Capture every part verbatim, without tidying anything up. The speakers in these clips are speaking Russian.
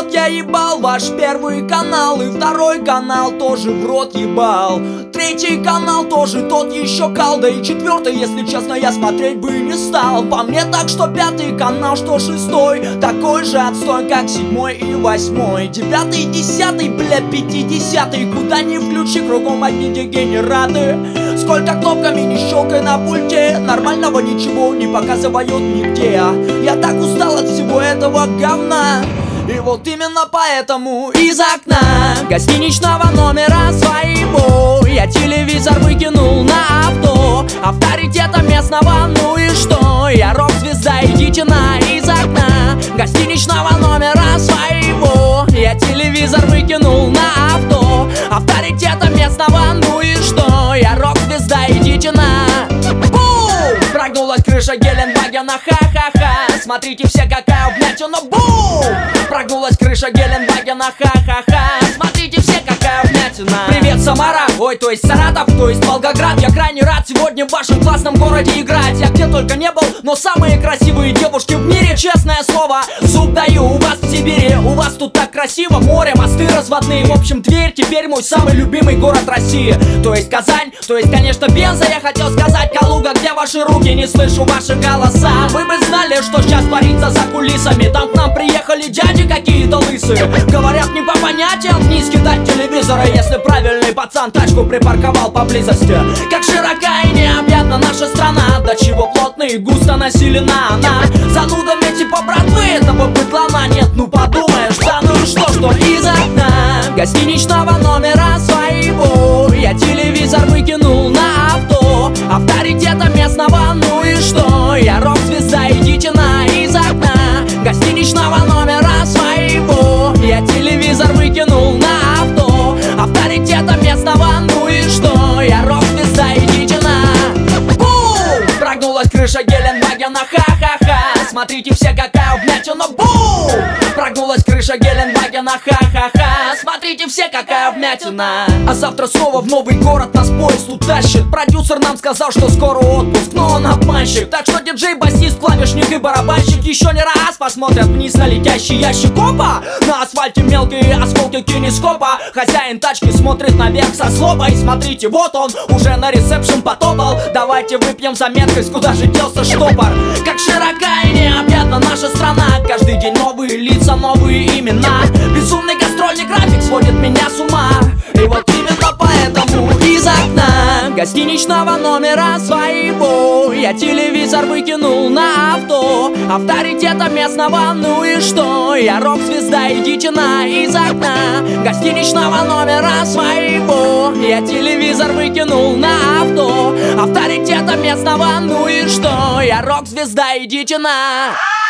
рот я ебал ваш первый канал, и второй канал тоже в рот ебал. Третий канал тоже тот еще кал, да и четвертый, если честно, я смотреть бы не стал. По мне так, что пятый канал, что шестой такой же отстой, как седьмой и восьмой. Девятый и десятый, бля, пятидесятый, куда ни включи, кругом одни дегенераты. Сколько кнопками не щелкай на пульте, нормального ничего не показывают нигде. Я так устал от всего этого говна, и вот именно поэтому из окна гостиничного номера своего я телевизор выкинул на авто. Авторитета местного, ну и что? Я рок-звезда, идите на из окна гостиничного номера своего я телевизор выкинул на авто. Авторитета местного, ну и что? Я рок-звезда, идите на. Бум! Прогнулась крыша Геленвагена, ха-ха-ха. Смотрите все, какая вмятина. Бум! Прогнулась крыша Геленвагена, ха-ха-ха. Смотрите все, какая вмятина. Привет, Самара, ой, то есть Саратов, то есть Волгоград. Я крайне рад сегодня в вашем классном городе играть. Я где только не был, но самые красивые девушки в мире, честное слово, зуб даю. У вас в Сибири, у вас тут так красиво. Море, мосты разводные, в общем, Тверь теперь мой самый любимый город России. То есть Казань, то есть, конечно, Пенза. Я хотел сказать Калуга, где ваши руки, не слышу ваши голоса. Вы бы знали, что сейчас творится за кулисами. Там к нам приехали дяди какие-то лысые. Говорят, не по понятиям вниз кидать телевизора, если правильный пацан тачку припарковал поблизости. Как широка и необъятна наша страна, до чего плотно и густо населена она занудами типа братвы этого быдлана. Нет, ну подумаешь, да ну и что, что из окна гостиничного номера своего я телевизор выкинул на авто. Авторитета местного, ну и что? Я рок-звезда, идите на из окна гостиничного номера своего я телевизор выкинул на авто. Авторитета местного, ну и что? Я рок-звезда, идите на. Бум! Прогнулась крыша Геленвагена, ха-ха-ха. Смотрите все, какая вмятина. Бум! Прогнулась крыша Геленвагена, ха-ха-ха. Смотрите все, какая вмятина. А завтра снова в новый город нас поезд утащит. Продюсер нам сказал, что скоро отпуск, но он обманщик. Так что диджей, басист, клавишник и барабанщик еще не раз посмотрят вниз на летящий ящик. Опа! На асфальте мелкие осколки кинескопа. Хозяин тачки смотрит наверх со злобой. Смотрите, вот он уже на ресепшн потопал. Давайте выпьем за меткость, куда же делся штопор. Как широка и необъятна наша страна. Каждый день новые лица, новые имена. Безумный гастрольный график сводит меня с ума. И вот именно поэтому из окна гостиничного номера своего я телевизор выкинул на авто. Авторитета местного, ну и что? Я рок-звезда, идите на из окна гостиничного номера своего я телевизор выкинул на авто. Авторитета местного, ну и что? Я рок-звезда, идите на.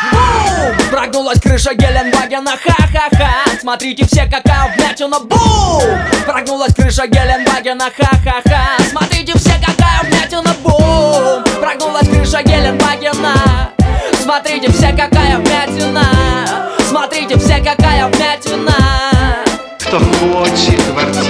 Бум! Прогнулась крыша Геленвагена, ха-ха-ха. Смотрите все, какая вмятина. Бум! Прогнулась крыша Геленвагена, ха-ха-ха. Смотрите все, какая вмятина. Бум! Прогнулась крыша Геленвагена. Смотрите все, какая вмятина. Смотрите все, какая вмятина. Хто хоче квартиру